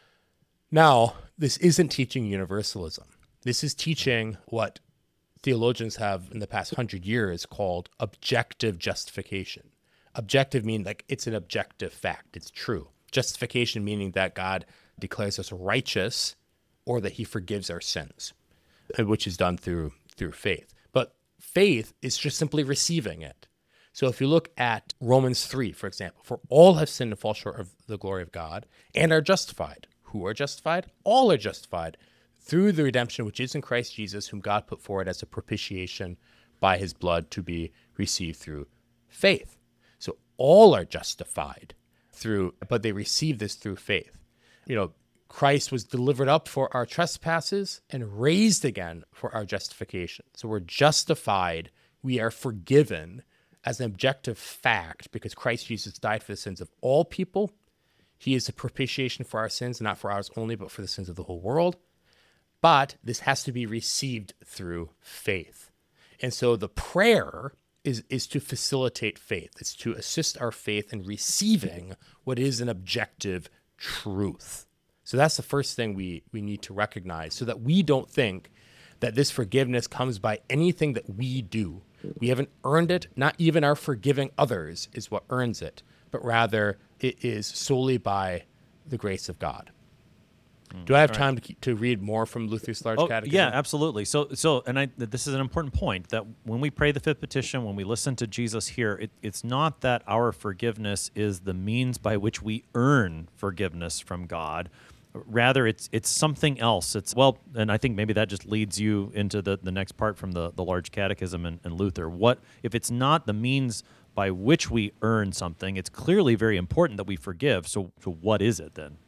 Now, this isn't teaching universalism. This is teaching what theologians have in the past hundred years called objective justification. Objective meaning like it's an objective fact. It's true. Justification meaning that God declares us righteous or that he forgives our sins, which is done through through faith. But faith is just simply receiving it. So if you look at Romans three, for example, for all have sinned and fall short of the glory of God and are justified. Who are justified? All are justified through the redemption which is in Christ Jesus, whom God put forward as a propitiation by his blood to be received through faith. So all are justified through, but they receive this through faith. You know, Christ was delivered up for our trespasses and raised again for our justification. So we're justified. We are forgiven as an objective fact because Christ Jesus died for the sins of all people. He is a propitiation for our sins, not for ours only, but for the sins of the whole world. But this has to be received through faith. And so the prayer is, is to facilitate faith. It's to assist our faith in receiving what is an objective truth. So that's the first thing we, we need to recognize so that we don't think that this forgiveness comes by anything that we do. We haven't earned it. Not even our forgiving others is what earns it, but rather it is solely by the grace of God. Mm, do I have time right. to, to read more from Luther's Large oh, Catechism? Yeah, absolutely. So, so, and I, this is an important point that when we pray the fifth petition, when we listen to Jesus here, it, it's not that our forgiveness is the means by which we earn forgiveness from God. Rather, it's it's something else. It's well, and I think maybe that just leads you into the, the next part from the, the Large Catechism and, and Luther. What if it's not the means by which we earn something? It's clearly very important that we forgive. So, so what is it then?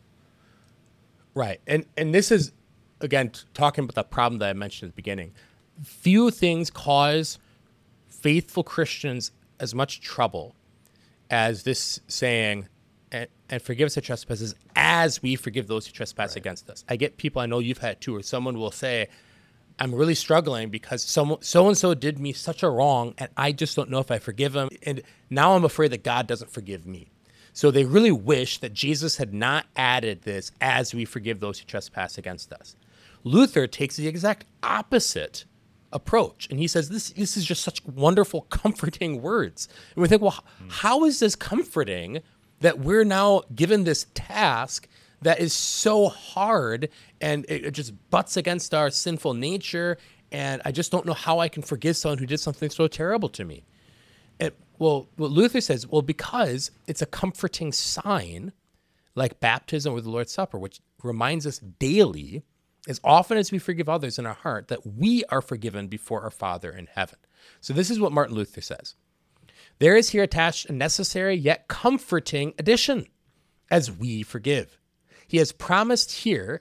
Right, and and this is again talking about the problem that I mentioned at the beginning. Few things cause faithful Christians as much trouble as this saying, and, and forgive us our trespasses as we forgive those who trespass right. against us. I get people, I know you've had too, or someone will say, I'm really struggling because someone, so-and-so did me such a wrong, and I just don't know if I forgive them. And now I'm afraid that God doesn't forgive me. So they really wish that Jesus had not added this as we forgive those who trespass against us. Luther takes the exact opposite approach. And he says, this, this is just such wonderful, comforting words. And we think, well, mm. how is this comforting that we're now given this task that is so hard and it just butts against our sinful nature, and I just don't know how I can forgive someone who did something so terrible to me? And, well, what Luther says, well, because it's a comforting sign like baptism or the Lord's Supper, which reminds us daily, as often as we forgive others in our heart, that we are forgiven before our Father in heaven. So this is what Martin Luther says. There is here attached a necessary yet comforting addition, as we forgive. He has promised here,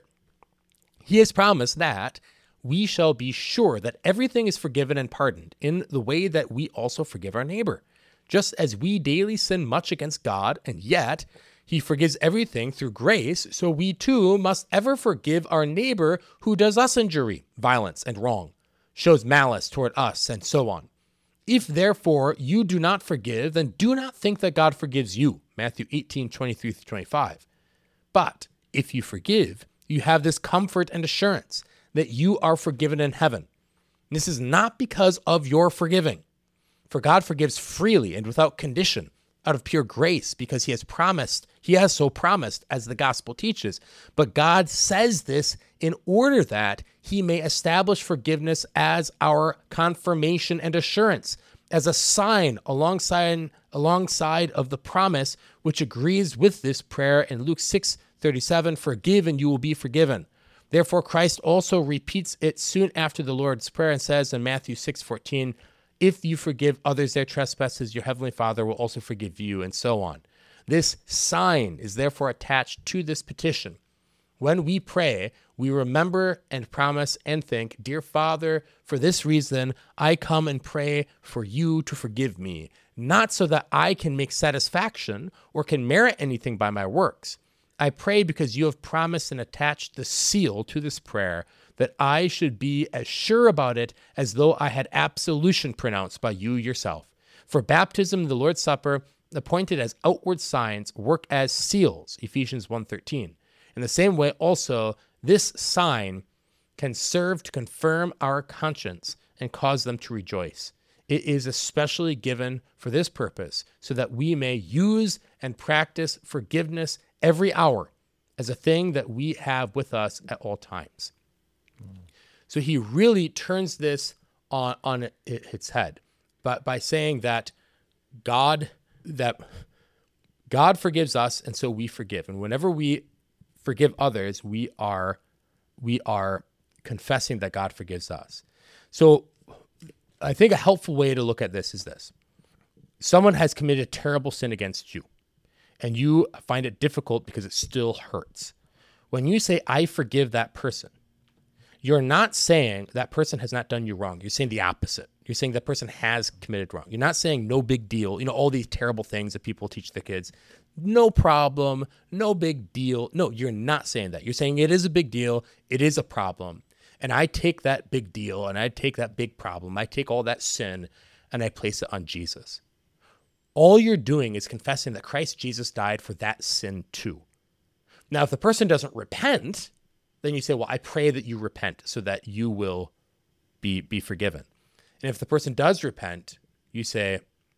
he has promised that we shall be sure that everything is forgiven and pardoned in the way that we also forgive our neighbor. Just as we daily sin much against God, and yet he forgives everything through grace, so we too must ever forgive our neighbor who does us injury, violence, and wrong, shows malice toward us, and so on. If therefore you do not forgive, then do not think that God forgives you. Matthew eighteen, twenty-three through twenty-five. But if you forgive, you have this comfort and assurance that you are forgiven in heaven. This is not because of your forgiving, for God forgives freely and without condition, out of pure grace, because he has promised, he has so promised, as the gospel teaches. But God says this in order that he may establish forgiveness as our confirmation and assurance, as a sign alongside, alongside of the promise, which agrees with this prayer in Luke six thirty-seven, forgive and you will be forgiven. Therefore, Christ also repeats it soon after the Lord's Prayer and says in Matthew six fourteen, if you forgive others their trespasses, your heavenly Father will also forgive you, and so on. This sign is therefore attached to this petition. When we pray, we remember and promise and think, dear Father, for this reason, I come and pray for you to forgive me, not so that I can make satisfaction or can merit anything by my works. I pray because you have promised and attached the seal to this prayer that I should be as sure about it as though I had absolution pronounced by you yourself. For baptism and the Lord's Supper, appointed as outward signs, work as seals, Ephesians one thirteen. In the same way, also, this sign can serve to confirm our conscience and cause them to rejoice. It is especially given for this purpose, so that we may use and practice forgiveness every hour as a thing that we have with us at all times. Mm. So he really turns this on, on its head but by saying that God that God forgives us, and so we forgive. And whenever we forgive others, we are we are confessing that God forgives us. So I think a helpful way to look at this is this. Someone has committed terrible sin against you, and you find it difficult because it still hurts. When you say, I forgive that person, you're not saying that person has not done you wrong. You're saying the opposite. You're saying that person has committed wrong. You're not saying no big deal. You know, all these terrible things that people teach their kids. No problem, no big deal. No, you're not saying that. You're saying it is a big deal. It is a problem. And I take that big deal and I take that big problem. I take all that sin and I place it on Jesus. All you're doing is confessing that Christ Jesus died for that sin too. Now, if the person doesn't repent, then you say, well, I pray that you repent so that you will be, be forgiven. And if the person does repent, you say,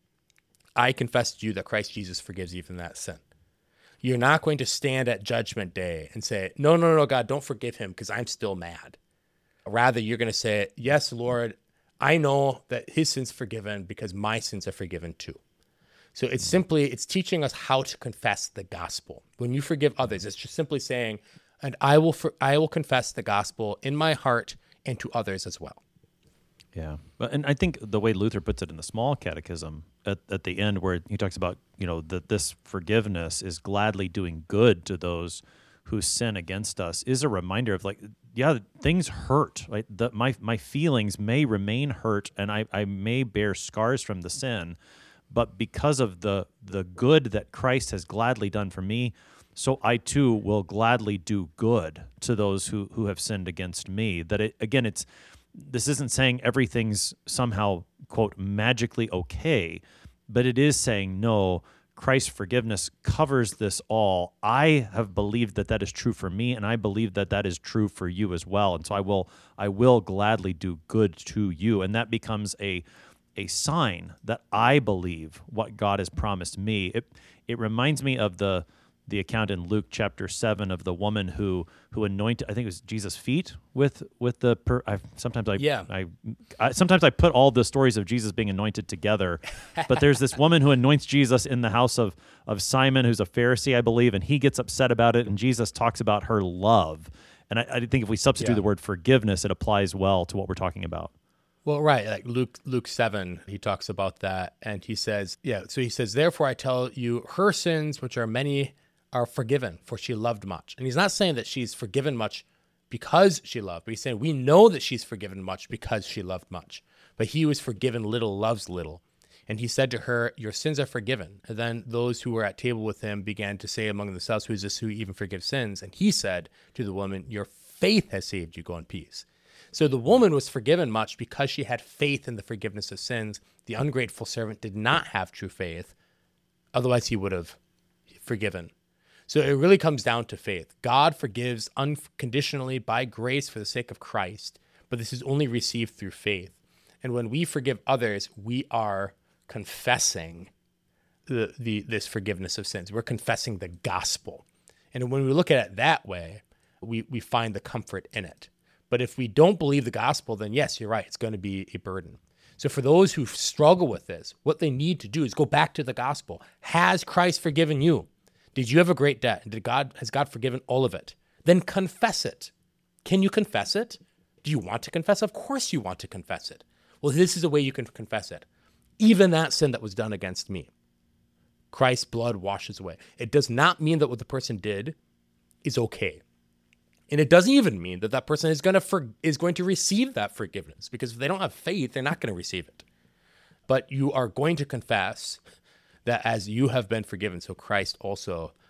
I confess to you that Christ Jesus forgives you from that sin. You're not going to stand at judgment day and say, no, no, no, God, don't forgive him because I'm still mad. Rather, you're going to say, yes, Lord, I know that his sin's forgiven because my sins are forgiven too. So it's simply, it's teaching us how to confess the gospel. When you forgive others, it's just simply saying, and I will for, I will confess the gospel in my heart and to others as well. Yeah. And I think the way Luther puts it in the Small Catechism at, at the end where he talks about, you know, that this forgiveness is gladly doing good to those who sin against us is a reminder of like, yeah, things hurt. Right? The, my my feelings may remain hurt and I, I may bear scars from the sin, but because of the the good that Christ has gladly done for me, so I too will gladly do good to those who, who have sinned against me. That it again, it's this isn't saying everything's somehow, quote, magically okay, but it is saying, no, Christ's forgiveness covers this all. I have believed that that is true for me, and I believe that that is true for you as well. And so I will I will gladly do good to you. And that becomes a a sign that I believe what God has promised me. It it reminds me of the the account in Luke chapter seven of the woman who who anointed, I think it was Jesus' feet with with the per, I sometimes I, yeah. I I sometimes I put all the stories of Jesus being anointed together. But there's this woman who anoints Jesus in the house of of Simon, who's a Pharisee, I believe, and he gets upset about it, and Jesus talks about her love. And I, I think if we substitute yeah. the word forgiveness, it applies well to what we're talking about. Well, right, like Luke Luke seven, he talks about that, and he says, yeah, so he says, therefore I tell you, her sins, which are many, are forgiven, for she loved much. And he's not saying that she's forgiven much because she loved, but he's saying we know that she's forgiven much because she loved much. But he who is forgiven little loves little. And he said to her, your sins are forgiven. And then those who were at table with him began to say among themselves, who is this who even forgives sins? And he said to the woman, your faith has saved you, go in peace. So the woman was forgiven much because she had faith in the forgiveness of sins. The ungrateful servant did not have true faith. Otherwise, he would have forgiven. So it really comes down to faith. God forgives unconditionally by grace for the sake of Christ, but this is only received through faith. And when we forgive others, we are confessing the, the this forgiveness of sins. We're confessing the gospel. And when we look at it that way, we, we find the comfort in it. But if we don't believe the gospel, then yes, you're right, it's going to be a burden. So for those who struggle with this, what they need to do is go back to the gospel. Has Christ forgiven you? Did you have a great debt? Did God has God forgiven all of it? Then confess it. Can you confess it? Do you want to confess? Of course you want to confess it. Well, this is a way you can confess it. Even that sin that was done against me, Christ's blood washes away. It does not mean that what the person did is okay. And it doesn't even mean that that person is going to for, is going to receive that forgiveness, because if they don't have faith, they're not going to receive it. But you are going to confess that as you have been forgiven, so Christ also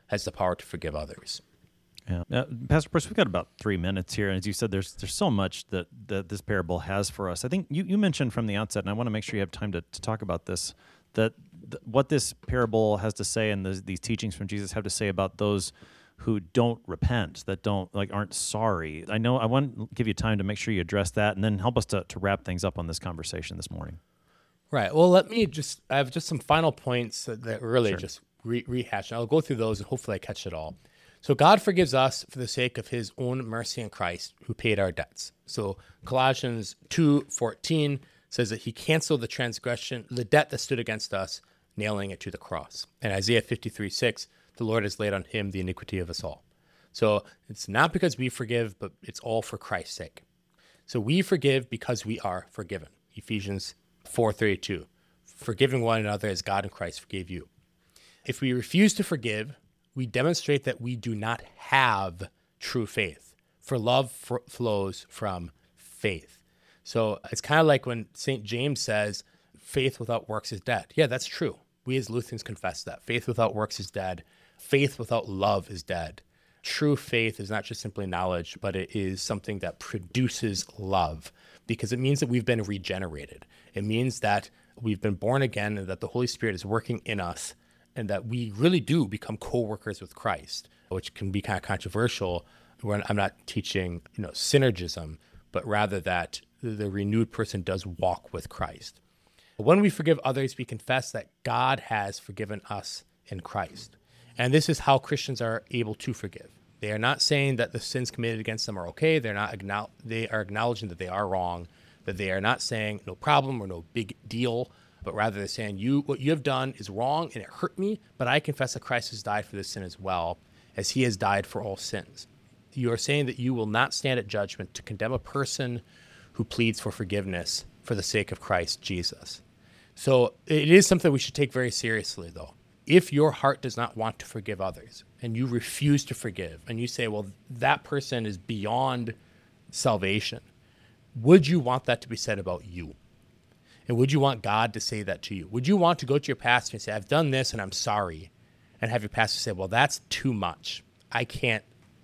has the power to forgive others. Yeah, uh, Pastor Price, we've got about three minutes here, and as you said, there's there's so much that, that this parable has for us. I think you, you mentioned from the outset, and I want to make sure you have time to, to talk about this, that th- what this parable has to say and the, these teachings from Jesus have to say about those who don't repent, that don't like aren't sorry. I know I want to give you time to make sure you address that, and then help us to, to wrap things up on this conversation this morning. Right. Well, let me just, I have just some final points that, that really Sure. just re- rehash. And I'll go through those and hopefully I catch it all. So God forgives us for the sake of his own mercy in Christ, who paid our debts. So Colossians two fourteen says that he canceled the transgression, the debt that stood against us, nailing it to the cross. And Isaiah fifty-three six, the Lord has laid on him the iniquity of us all. So it's not because we forgive, but it's all for Christ's sake. So we forgive because we are forgiven. Ephesians four thirty-two, forgiving one another as God in Christ forgave you. If we refuse to forgive, we demonstrate that we do not have true faith, for love f- flows from faith. So it's kind of like when Saint James says, faith without works is dead. Yeah, that's true. We as Lutherans confess that. Faith without works is dead. Faith without love is dead. True faith is not just simply knowledge, but it is something that produces love, because it means that we've been regenerated. It means that we've been born again and that the Holy Spirit is working in us, and that we really do become co-workers with Christ, which can be kind of controversial when I'm not teaching, you know, synergism, but rather that the renewed person does walk with Christ. When we forgive others, we confess that God has forgiven us in Christ. And this is how Christians are able to forgive. They are not saying that the sins committed against them are okay. They're not, they are acknowledging that they are wrong, that they are not saying no problem or no big deal, but rather they're saying, you, what you have done is wrong and it hurt me, but I confess that Christ has died for this sin as well, as he has died for all sins. You are saying that you will not stand at judgment to condemn a person who pleads for forgiveness for the sake of Christ Jesus. So it is something we should take very seriously, though. If your heart does not want to forgive others and you refuse to forgive and you say, well, that person is beyond salvation, would you want that to be said about you? And would you want God to say that to you? Would you want to go to your pastor and say, I've done this and I'm sorry, and have your pastor say, well, that's too much. I can't,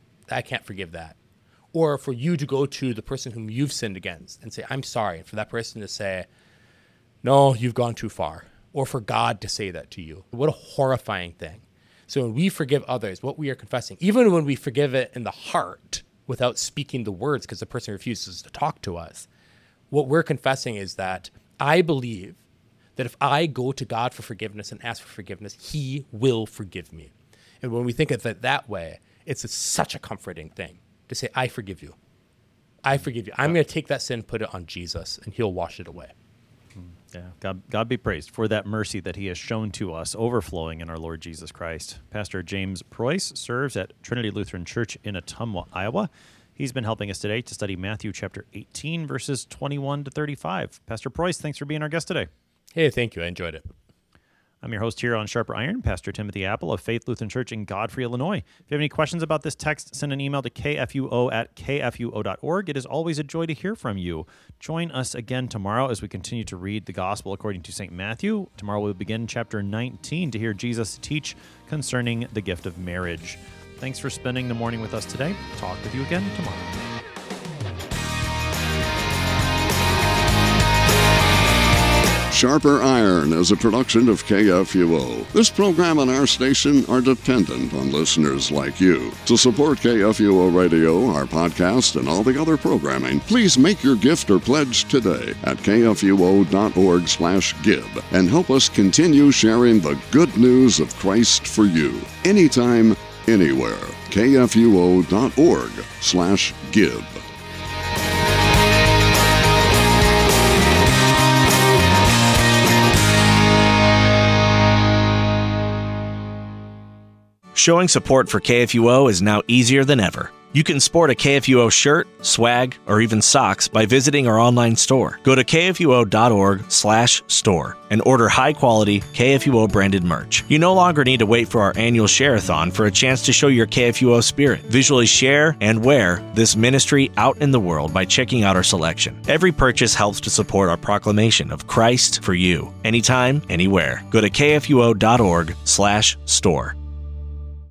I can't forgive that. Or for you to go to the person whom you've sinned against and say, I'm sorry, and for that person to say, no, you've gone too far. Or for God to say that to you. What a horrifying thing. So when we forgive others, what we are confessing, even when we forgive it in the heart without speaking the words because the person refuses to talk to us, what we're confessing is that I believe that if I go to God for forgiveness and ask for forgiveness, he will forgive me. And when we think of it that way, it's a, such a comforting thing to say, I forgive you. I forgive you. I'm going to take that sin, put it on Jesus, and he'll wash it away. Yeah, God, God be praised for that mercy that he has shown to us, overflowing in our Lord Jesus Christ. Pastor James Preuss serves at Trinity Lutheran Church in Ottumwa, Iowa. He's been helping us today to study Matthew chapter eighteen, verses twenty-one to thirty-five. Pastor Preuss, thanks for being our guest today. Hey, thank you. I enjoyed it. I'm your host here on Sharper Iron, Pastor Timothy Apple of Faith Lutheran Church in Godfrey, Illinois. If you have any questions about this text, send an email to k f u o at k f u o dot org. It is always a joy to hear from you. Join us again tomorrow as we continue to read the Gospel according to Saint Matthew. Tomorrow we'll begin chapter nineteen to hear Jesus teach concerning the gift of marriage. Thanks for spending the morning with us today. Talk with you again tomorrow. Sharper Iron is a production of K F U O. This program and our station are dependent on listeners like you. To support K F U O Radio, our podcast, and all the other programming, please make your gift or pledge today at k f u o dot org slash give and help us continue sharing the good news of Christ for you. Anytime, anywhere. k f u o dot org slash give. Showing support for K F U O is now easier than ever. You can sport a K F U O shirt, swag, or even socks by visiting our online store. Go to k f u o dot org slash store and order high-quality K F U O branded merch. You no longer need to wait for our annual share-a-thon for a chance to show your K F U O spirit. Visually share and wear this ministry out in the world by checking out our selection. Every purchase helps to support our proclamation of Christ for you. Anytime, anywhere. Go to k f u o dot org slash store.